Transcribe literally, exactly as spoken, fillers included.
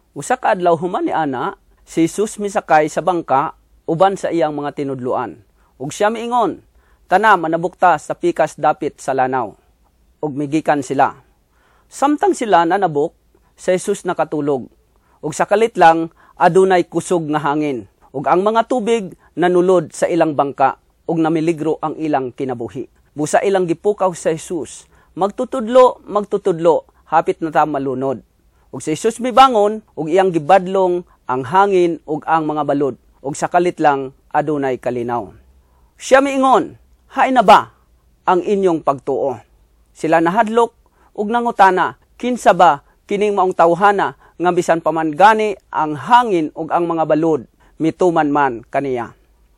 Usa ka adlaw human ni ana, si Jesus misakay sa bangka uban sa iyang mga tinudluan. Ug siya miingon, "Tana manabukta sa pikas dapit sa lanaw." Ug migikan sila. Samtang sila nanabok, si Jesus nakatulog. Ug sa kalit lang adunay kusog nga hangin. Ug ang mga tubig nanulod sa ilang bangka ug namiligro ang ilang kinabuhi. Busa ilang gipukaw sa Jesus, "Magtutudlo, magtutudlo, hapit na ta malunod." Ug si Jesus mibangon ug iyang gibadlong ang hangin ug ang mga balod. Ug sa kalit lang adunay kalinaw. Siya miingon, "Hain na ba ang inyong pagtuo?" Sila nahadlok ug nangutana, "Kinsa ba kining maong tawhana nga bisan pa man gani ang hangin ug ang mga balod mituman man kaniya?"